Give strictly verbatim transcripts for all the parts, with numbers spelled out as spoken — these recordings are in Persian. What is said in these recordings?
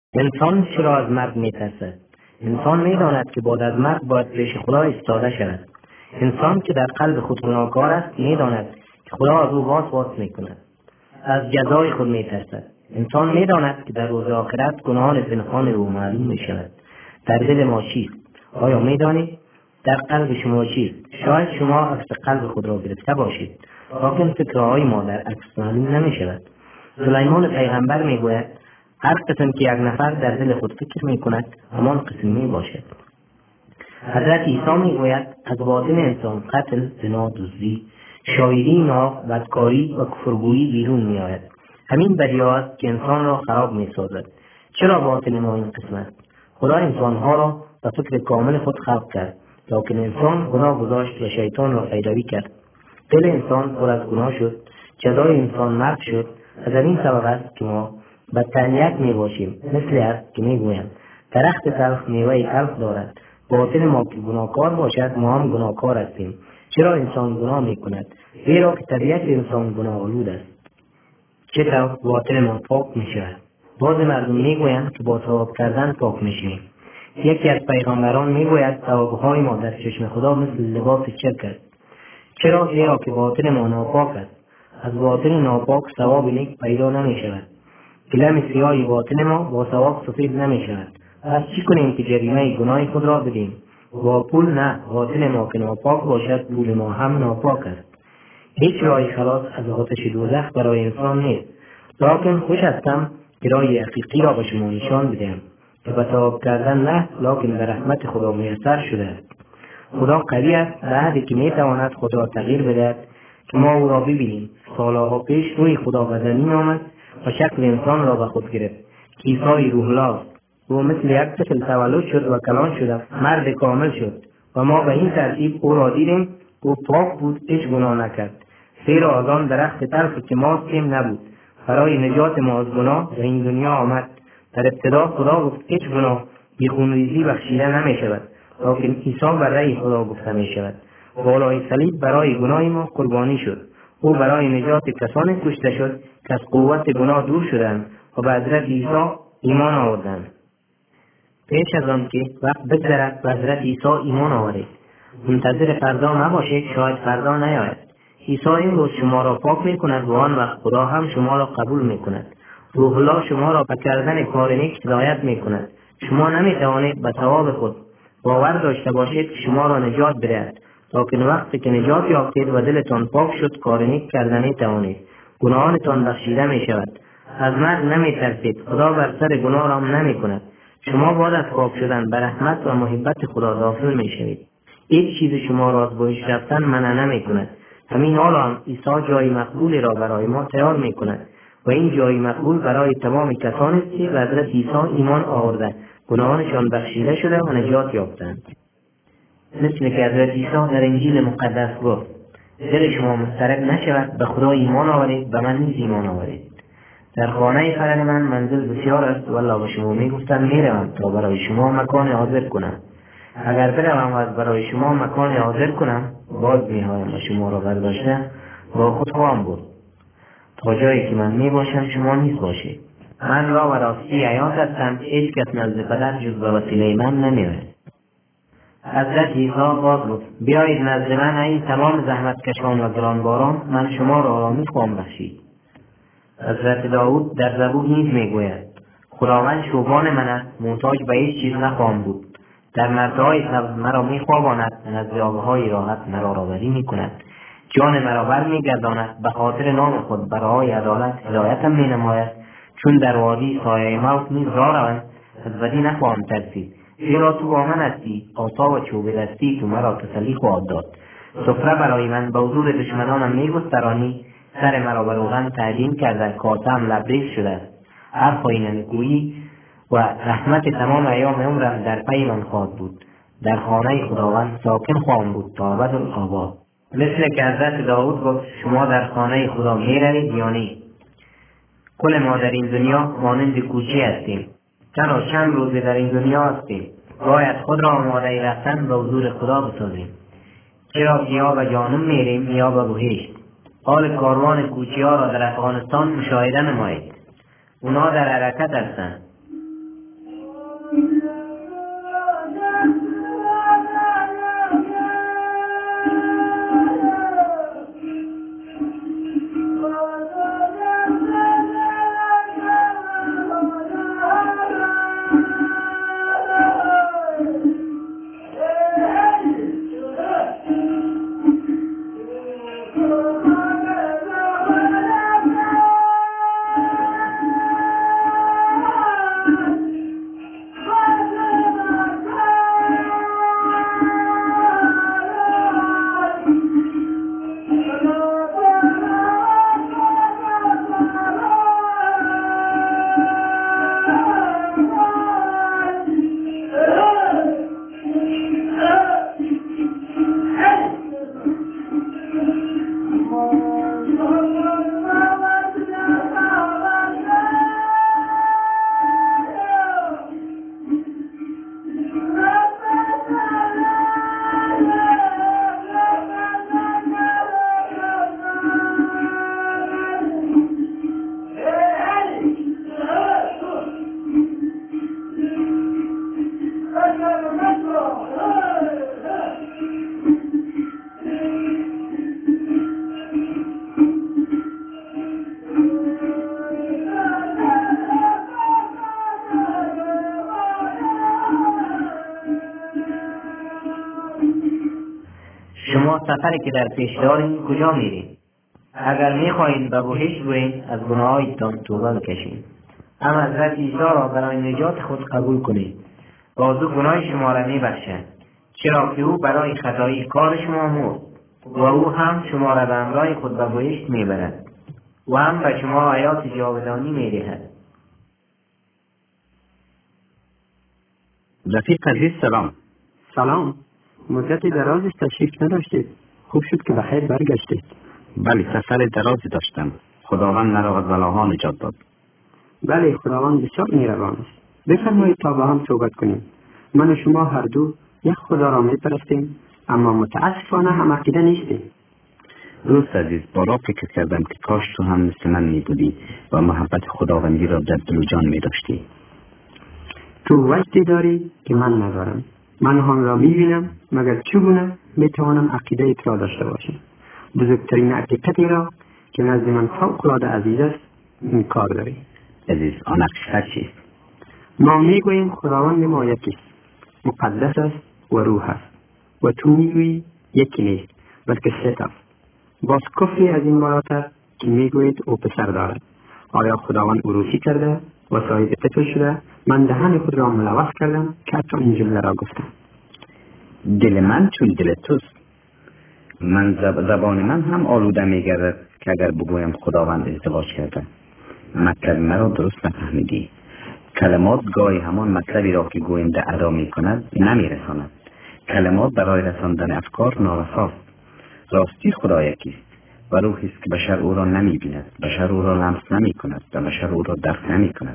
انسان چرا از مرگ میترسد؟ انسان میداند که بعد از مرگ باید پیش خدا ایستاده شود. انسان که در قلب خود گناهکار است میداند که خدا از او واس واس میکند. از جزای خود میترسد. انسان میداند که در روز آخرت گناهان پنهان او معلوم میشود. در دل ما چیست؟ آیا میدانید؟ در قلب شما چیست؟ شاید شما عکس قلب خود را گرفته باشید، لیکن فکرهای ما در عکس معلوم نمیشود. سلیمان پیغمبر میگوید هر قسم که یک نفر در دل خود فکر می کند همان قسم می باشد. حضرت عیسی می گوید از باطن انسان قتل، زنا، دزدی، شاعری، ناف، بدکاری و کفرگویی بیرون می آید. همین بدیها است که انسان را خراب می سازد. چرا باطن ما این قسم است؟ خدا انسانها را به فکر کامل خود خلق کرد، لیکن انسان گناه گذاشت و شیطان را پیروی کرد. دل انسان پر از گناه شد، جزای انسان مرگ شد. از این سبب است که ما به تنیت می باشیم. مثل است که می گویم درخت تلخ میوه تلخ دارد. باطن ما که گناهکار باشد ما هم گناهکار هستیم. چرا انسان گناه می کند؟ زیرا که طبیعت انسان گناه آلود است. چطور باطن ما پاک می شود؟ بعض مردم می گویند که با ثواب کردن پاک می شویم. یکی از پیغمبران می گوید ثوابهای ما در چشم خدا مثل لباس چرک است. چرا؟ زیرا که باطن ما ناپاک است. از باطن ناپاک ثواب نیک پیدا نمی شود. گلم سیاه باطن ما با ثواب سفید نمی شود. پس چی کنیم که جریمه گناه خود را بدیم؟ با پول نه. باطن ما که ناپاک باشد پول ما هم ناپاک است. هیچ راه خلاص از آتش دوزخ برای انسان نیست. لیکن خوش هستم که راه حقیقی را به شما نشان بدهم که به ثواب کردن نه، لیکن به رحمت خدا میسر شده است. خدا قوی است به حدی که میتواند خود را تغییر بدهد که ما او را ببینیم. سالها پیش روی خدا به زمین آمد و شکل انسان را به خود گرفت. عیسی روح الله است. او مثل یک طفل تولد شد و کلان شد، مرد کامل شد و ما به این ترتیب او را دیدیم. او پاک بود، هیچ گناه نکرد، زیرا از آن درخت تلخی که ما هستیم نبود. برای نجات ما از گناه در این دنیا آمد. در ابتدا خدا گفت هیچ گناه بی خونریزی بخشیده نمی شود، لیکن عیسی برای خدا گفته می شود. بالای صلیب برای گناه ما قربانی شد. او برای نجات کسانی کشته شد که از قوت گناه دور شدند و به حضرت عیسی ایمان آوردند. پیش از آن که وقت بگذرد به حضرت عیسی ایمان آورید. منتظر فردا نباشید، شاید فردا نیاید. عیسی امروز شما را پاک می کند و آن وقت خدا هم شما را قبول می کند. روح الله شما را به کردن کار نیک هدایت می کند. شما نمی توانید به ثواب خود باور داشته باشید که شما را نجات بدهد، لیکن وقتی که نجات یافتید و دلتان پاک شد کار نیک کردن می توانید. گناهانتان بخشیده می شود. از مرگ نمی ترسید، خدا بر سر گناه را نمی کند. شما بعد از پاک شدن به رحمت و محبت خدا داخل می شوید. هیچ چیز شما را از بهشت رفتن منع نمی کند. همین حال هم عیسی جای مقبولی را برای ما تیار می کند و این جای مقبول برای تمام کسانی است که به حضرت عیسی ایمان آورده، گناهانشان بخشیده شده و نجات یافتند. مثل که حضرت عیسی در انجیل مقدس گفت دل شما مضطرب نشود، به خدا ایمان آورید، به من نیز ایمان آورید. در خانه پدر من منزل بسیار است، والله به شما می گفتم می روم تا برای شما مکان حاضر کنم. اگر بروم و برای شما مکان حاضر کنم باز می آیم و شما را برداشته با خود خواهم برد تا جایی که من می باشم شما نیز باشید. من را و راستی حیات هستم، هیچ کس نزد پدر جز به وسیله من نمی آید. حضرت عیسی باز گفت بیایید نزد من ای تمام زحمت کشان و گرانباران، من شما را آرامی خواهم بخشید. حضرت داود در زبور نیز می گوید خداوند شوبان من است، محتاج به هیچ چیز نخواهم بود. در مرتهای سبز مرا می خواباند، نزد آبهای راحت مرا راهبری می کند. جان مرا بر می گرداند، به خاطر نام خود برای عدالت هدایتم می نماید. چون در وادی سایه موت نیز راه روم، از بدی نخواهم ترسید، زیرا تو با من هستی، عصا و چوب دستی تو مرا تسلی خواهد داد. سفره برای من به حضور دشمنانم می گسترانی، سر مرا به روغن تعجین کرده، کاسه‌ام لبریز شده است. هر پایین نکویی و رحمت تمام ایام عمرم در پی من خواهد بود. در خانه خداوند ساکن خواهم بود تا ابدالآباد. مثل که حضرت داود گفت شما در خانه خدا می روید یا نه؟ کل ما در این دنیا مانند کوچه هستیم. تنها چند روزه در این دنیا هستیم. باید خود را آماده رفتن به حضور خدا بسازیم. چرا که یا به جهنم میریم یا به بهشت. حال کاروان کوچه ها را در افغانستان مشاهده نمایید. اونا در حرکت هستند. سفری که در پیش داریم کجا میریم؟ اگر میخواهید به بهشت برید از گناهایتان توبه بکشید. اما حضرت عیسی را برای نجات خود قبول کنید و از او گناه شما را میبخشد، چرا که او برای خطایی کار شما مرد و او هم شما را به همراه خود به بهشت میبرد و هم به شما حیات جاودانی میدهد. رفیق عزیز سلام. سلام. مدت درازی تشریف نداشتید. خوب شد که بخیر برگشتید. بله سفر درازی داشتم. خداوند مرا از بلاها نجات داد. بله خداوند بسیار مهربان است. بفرمایید تا با هم صحبت کنیم. من و شما هر دو یک خدا را میپرستیم، اما متاسفانه هم عقیده نیستیم. دوست عزیز، بارا فکر کردم که کاش تو هم مثل من می بودی و محبت خداوندی را در دل و جان می داشتی. تو وجدی داری که من ندارم. من آن را می بینم، مگر چگونه می توانم عقیده ایت را داشته باشم؟ بزرگترین حقیقتی را که نزد من فوق العاده عزیز است این کار داری. عزیز، آن حقیقت چیست؟ ما می گوییم خداوند ما یکی است، مقدس است و روح است، و تو می گویی یکی نیست بلکه سه است. باز کفری از این بالاتر که می گویید او پسر دارد. آیا خداوند عروسی کرده و صاحب طفل شده؟ من دهن خود را ملوث کردم که حتی این جمله را گفتم. دل من چون دل توست. من زب... زبان من هم آلوده می گردد که اگر بگویم خداوند ازدواج کرده. مطلب مرا درست نفهمیدی. کلمات گاهی همان مطلبی را که گوینده ادا می کند نمی رساند. کلمات برای رساندن افکار نارساست. راستی خدا یکیست و روحی است که بشر او را نمی بیند، بشر او را لمس نمی کند و بشر او را درک نمی کند.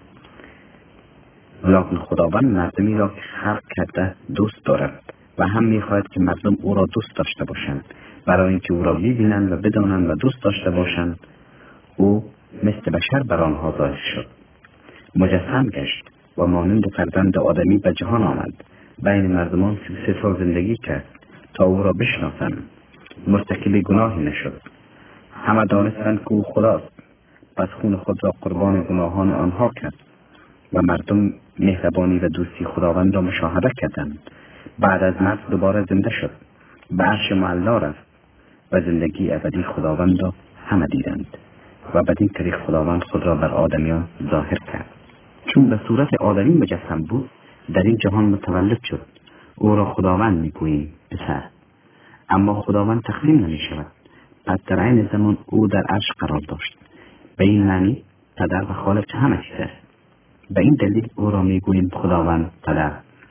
لکن خداوند مردمی را که خلق کرده دوست دارد و هم می خواهد که مردم او را دوست داشته باشند. برای اینکه او را ببینند و بدانند و دوست داشته باشند، او مثل بشر بر آنها ظاهر شد، مجسم گشت و مانند فرزند آدمی به جهان آمد. بین مردمان سی و سه سال زندگی کرد تا او را بشناسند. مرتکب گناهی نشد. همه دانستند که او خداست، پس خون خود را قربان گناهان آنها کرد و مردم مهربانی و دوستی خداوند را مشاهده کردند. بعد از مرگ دوباره زنده شد، به عرش معلا رفت و زندگی ابدی خداوند را همه دیدند و بدین طریق خداوند خود را بر آدمیان ظاهر کرد. چون به صورت آدمی مجسم بود، در این جهان متولد شد. او را خداوند میگوییم، پسر. اما خداوند تقسیم نمی شود. پس در عین زمان او در عرش قرار داشت. به این معنی پدر و خالق همه چیز است. به این دلیل او را میگوییم خداوند پدر.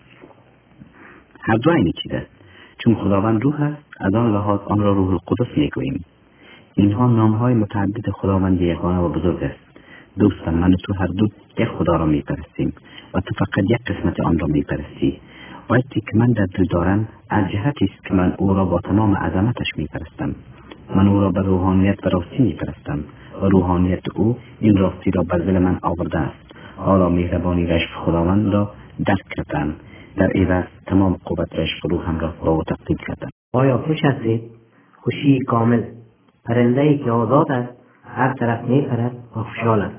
هر دو عین چیز است. چون خداوند روح است، از آن لحاظ آن را روح القدس میگوییم. اینها نامهای متعدد خداوند یگانه و بزرگ است. دوستان، من و تو هر دو یک خدا را میپرستیم و تو فقط یک قسمت آن را میپرستی. وقتی که من در دل دارم از جهتی است که من او را با تمام عظمتش میپرستم. من او را به روحانیت و راستی میپرستم و روحانیت او این راستی را بر دل من آورده است. حالا مهربانی و عشق خداوند را درک کردم. در عوض تمام قوت و عشق روحم را با او تقدیم کردم. آیا خوش هستید؟ خوشی کامل. پرنده‌ای که آزاد است هر طرف میپرد و خوشحال است.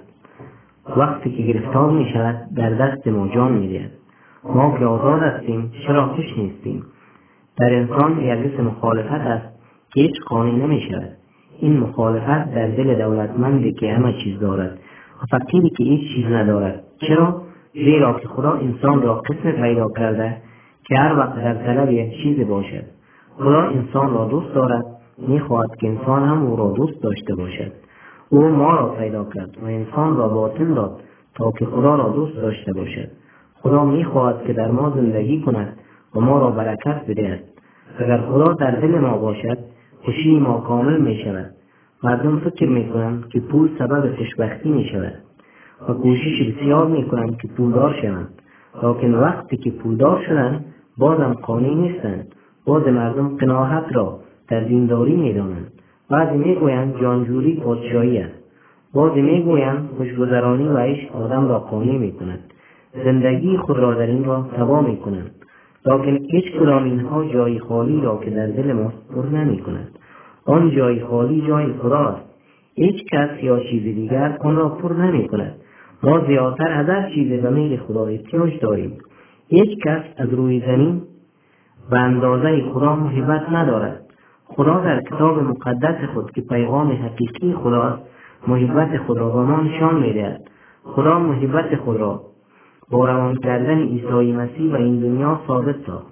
وقتی که گرفتار می شود در دست ما جان می دهد. ما که آزاد هستیم چرا خوش نیستیم؟ در انسان یک قسم مخالفت است که هیچ قانع نمی شود. این مخالفت در دل دولتمندی که همه چیز دارد و فقیری که هیچ چیز ندارد. چرا؟ زیرا که خدا انسان را قسم پیدا کرده که هر وقت در طلب یک چیز باشد. خدا انسان را دوست دارد، می خواهد که انسان هم او را دوست داشته باشد. او ما را پیدا کرد و انسان را باطن داد تا که خدا را دوست داشته باشد. خدا می خواهد که در ما زندگی کند و ما را برکت بدهد. اگر خدا در دل ما باشد خوشی ما کامل می شود. مردم فکر می کنند که پول سبب خوشبختی می شود و کوشش بسیار می کنند که پولدار شوند. لیکن وقتی که پولدار شدند بازم قانع نیستند. باز مردم قناعت را در دینداری می دانند. بعضی می گویند جانجوری پادشاهی است. بعضی می گویند خوشگذرانی و عشق آدم را قانع می کند. زندگی خود را در این راه تباه می کنند. لیکن هیچ کدام اینها جای خالی را که در دل ما پر نمی کند. آن جای خالی جای خدا است. هیچ کس یا چیز دیگر آن را پر نمی کند. ما زیادتر از هر چیز به میل خدا احتیاج داریم. هیچ کس از روی زمین به اندازه خدا محبت ندارد. خدا در کتاب مقدس خود که پیغام حقیقی خداست محبت خود را به ما نشان می‌دهد. خدا محبت خود را با روان کردن عیسی مسیح و این دنیا ثابت ساخت.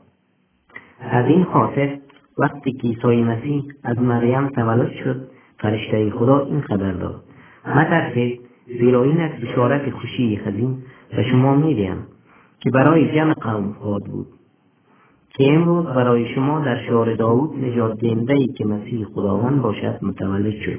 از این خاطر وقتی که عیسی مسیح از مریم تولد شد، فرشته خدا این خبر داد: مترسید، زیرا این است بشارت خوشی خزین به شما می‌دهم که برای جمع قوم خواهد بود، که امروز برای شما در شهر داوود نجات دهنده‌ای که مسیح خداوند باشد متولد شد.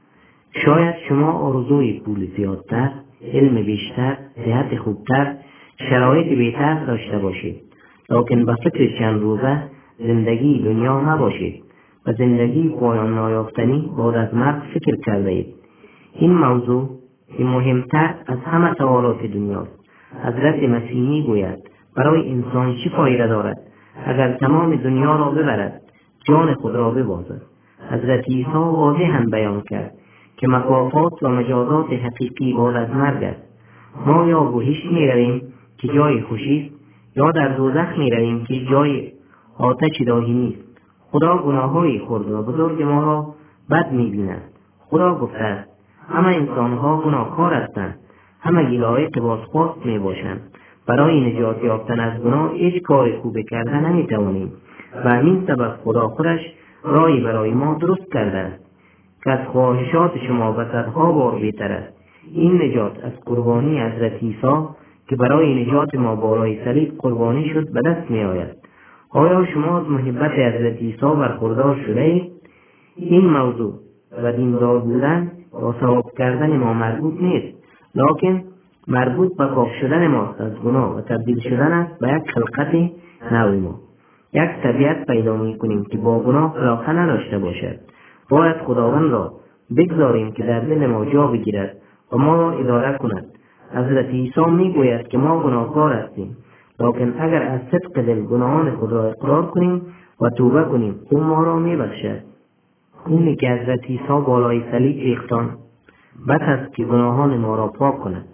شاید شما آرزوی پول زیادتر، علم بیشتر، صحت خوبتر، شرایط بهتر داشته باشید، لکن به فکر چند روزه زندگی دنیا نباشید و زندگی پایان نیافتنی بعد از مرگ فکر کرده اید. این موضوع که مهمتر از همه سوالات دنیاست. حضرت مسیح میگوید برای انسان چه فایده دارد اگر تمام دنیا را ببرد، جان خود را ببازد. حضرت عیسی واضحاً بیان کرد که مکافات و مجازات حقیقی بعد از مرگ است. ما یا بهشت میرویم که جای خوشی است، یا در دوزخ میرویم که جای آتش داهی نیست. خدا گناههای خرد و بزرگ ما را بد می‌بیند. خدا گفته است همه انسان‌ها گناهکار هستند، همه لایق بازخواست میباشند. برای نجات یافتن از گناه هیچ کار خوبی کرده نمیتوانیم و همین سبب خدا خودش راهی برای ما درست کرده است که از خواهشات شما و صدها بار بهتر است. این نجات از قربانی حضرت عیسی که برای نجات ما بالای صلیب قربانی شد به دست می آید. آیا شما از محبت حضرت عیسی برخوردار شده اید؟ این موضوع و دیندار بودن با ثواب کردن ما مربوط نیست، لکن مربوط به پاک شدن ما از گناه و تبدیل شدن است به یک خلقت نو ما. یک طبیعت پیدا می کنیم که با گناه علاقه نداشته باشد. باید خداوند را بگذاریم که در دل ما جا بگیرد و ما را اداره کند. حضرت عیسی می گوید که ما گناهکار هستیم، لکن اگر از صدق دل گناهان خود را اقرار کنیم و توبه کنیم، او ما را می بخشد. اینی که حضرت عیسی بالای صلیب ریختان بس است که گناهان ما را پاک کند.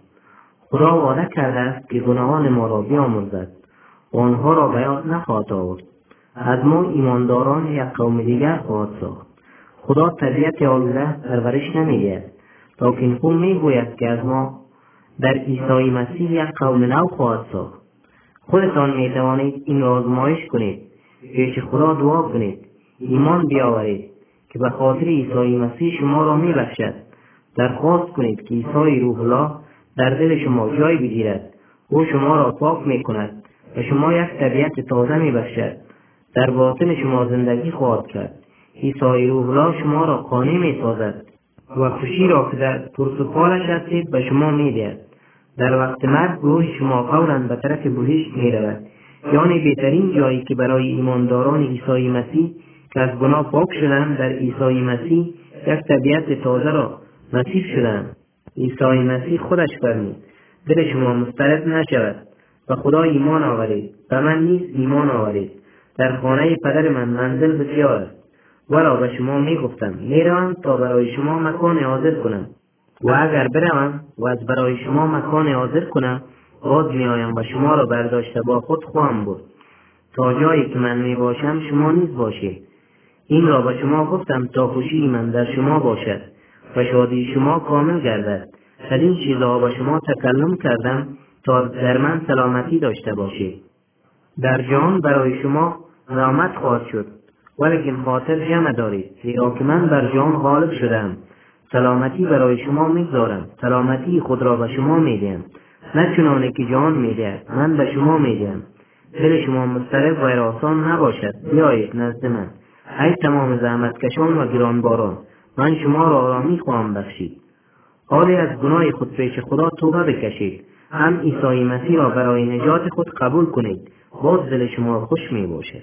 خدا وعده کرده است که گناهان ما را بیامرزد و آنها را به یاد نخواهد آورد. از ما ایمانداران یک قوم دیگر خواهد ساخت. خدا طبیعت آلوده پرورش نمی‌دهد، لکن او میگوید که از ما در عیسی مسیح یک قوم نو خواهد ساخت. خودتان میتوانید این را آزمایش کنید، پیش خدا دعا کنید، ایمان بیاورید که به خاطر عیسی مسیح شما را میبخشد. درخواست کنید که عیسی روح الله در دل شما جای بگیرد. او شما را پاک میکند و شما یک طبیعت تازه میبخشد. در باطن شما زندگی خواهد کرد. عیسی روح الله شما را قانع میسازد و خوشی را که در پرسپالش هستید به شما میدهد. در وقت مرگ روح شما فوراً به طرف بهشت میرود، یعنی بهترین جایی که برای ایمانداران عیسی مسیح که از گناه پاک شدند در عیسی مسیح یک طبیعت تازه را نصیب شدند. عیسی مسیح خودش فرمود دل شما مضطرب نشود، و خدا ایمان آورید، و من نیز ایمان آورید. در خانه پدر من منزل بسیار است. ورا به شما می گفتم میروم تا برای شما مکان حاضر کنم، و اگر بروم و از برای شما مکان حاضر کنم باز می آیم و شما را برداشته با خود خواهم برد، تا جایی که من می باشم شما نیز باشید. این را به شما گفتم تا خوشی من در شما باشد و شادی شما کامل گردد. در این چیزها به شما تکلم کردم تا در من سلامتی داشته باشید. در جهان برای شما زحمت خواهد شد، ولیکن خاطر جمع دارید، زیرا که من بر جهان غالب شدم. سلامتی برای شما میگذارم، سلامتی خود را به شما میدهم، نه چنانه که جهان میدهد من به شما میدهم. دل شما مضطرب و هراسان نباشد، بیایید نزد من، ای تمام زحمتکشان و گرانباران، من شما را آرامی خواهم بخشید. حالی از گناه خود پیش خدا توبه بکشید، هم عیسی مسیح را برای نجات خود قبول کنید، باز دل شما خوش می باشد.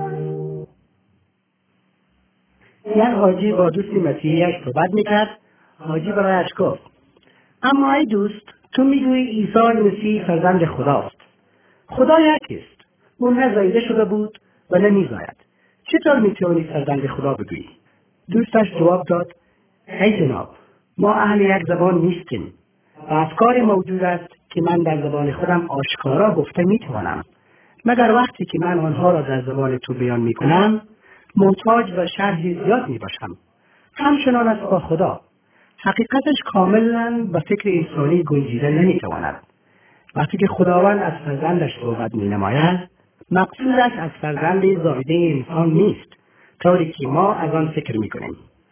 یک حاجی با دوستی مسیحیش صحبت میکرد حاجی برایش گفت: اما ای دوست، تو میگویی عیسی مسیح فرزند خداست. خدا یکی است. او نه زایده شده بود و نه میزاید. چطور میتونی فرزند خدا بگویی؟ دوستش جواب داد: ای جناب، ما اهل یک زبان نیستیم و افکار موجود است که من در زبان خودم آشکارا گفته میتوانم، مگر وقتی که من آنها را در زبان تو بیان میکنم محتاج و شرحی زیاد میباشم. همچنان است با خدا. حقیقتش کاملا به فکر انسانی گنجیده نمیتواند. وقتی که خداوند از فرزندش صحبت مینماید، مقصودش از فرزند زایده انسان نیست، طوری که ما از آن فکر میکنیم.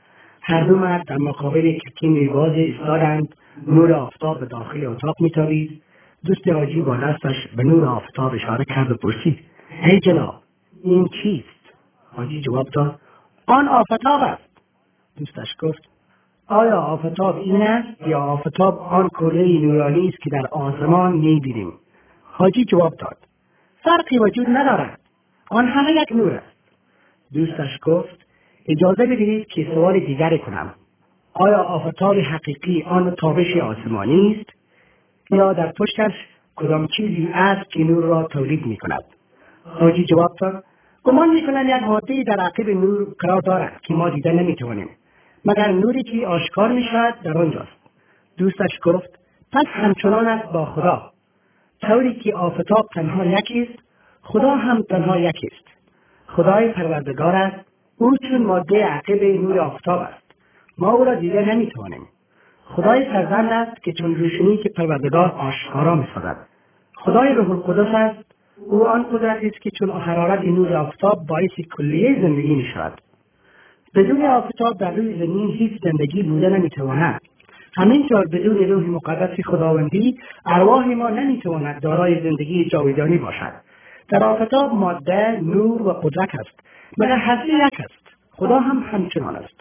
هر دو مرد در مقابل کتیم باز ایستادند. نور آفتاب به داخل اتاق میتابید. دوست حاجی با دستش به نور آفتاب اشاره کرد و پرسید: ای جناب، این چیست؟ حاجی جواب داد: آن آفتاب است. دوستش گفت: آیا آفتاب این است یا آفتاب آن کره نورانی است که در آسمان می‌بینیم؟ حاجی جواب داد: فرقی وجود ندارد، آن همه یک نور است. دوستش گفت: اجازه بدهید که سوال دیگری کنم. آیا آفتاب حقیقی آن تابش آسمانی است یا در پشتش کدام چیزی است که نور را تولید می‌کند؟ حاجی جواب داد: گمان می‌کنم یک ماده‌ای در عقب نور قرار دارد که ما دیده نمی‌توانیم، مگر نوری که آشکار می‌شود در آنجاست. دوستش گفت: پس همچنان است با خدا. طوری که آفتاب تنها یکی است، خدا هم تنها یکی است. خدای پروردگار است. او چون ماده عقب نور آفتاب است. ما او را دیده نمی‌توانیم. خدای فرزند است که چون روشنی که پروردگار آشکارا می‌سازد. خدای روح القدس است. او آن قدرت است که چون حرارت نور آفتاب باعث کلیه زندگی می‌شود. بدون آفتاب در روی زمین هیچ زندگی بوده نمی‌تواند. همینطور بدون روح مقدس خداوندی ارواح ما نمی‌تواند دارای زندگی جاودانی باشد. در آفتاب ماده، نور و قدرت است، مگر هستی یک است. خدا هم همچنان است.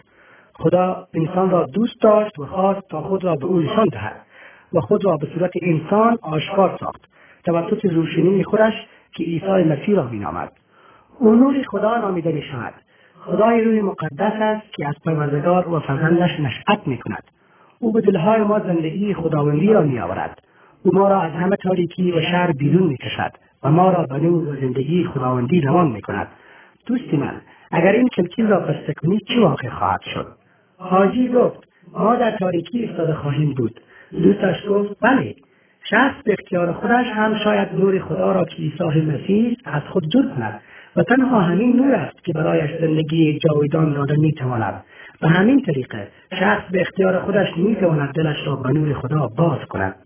خدا انسان را دوست داشت و خواست تا خود را به او نشان دهد و خود را به صورت انسان آشکار ساخت توسط روشنی خودش که عیسی مسیح را مینامد. او نور خدا نامیده می‌شود. خدای روح مقدس است که از پروردگار و فرزندش نشأت می‌کند. او به دلهای ما زندگی خداوندی را می‌آورد. او ما را از همه تاریکی و شر بیرون می‌کشد و ما را به نور و زندگی خداوندی روان می‌کند. دوستی من، اگر این کلکین را بسته کنی چه واقع خواهد شد؟ حاجی گفت: ما در تاریکی ایستاده خواهیم بود. دوستش گفت: بله، شخص به اختیار خودش هم شاید نور خدا را که عیسی مسیح از خود دور کند و تنها همین نور است که برایش زندگی جاودان داده میتواند. و همین طریقه شخص به اختیار خودش میتواند دلش را به نور خدا باز کند.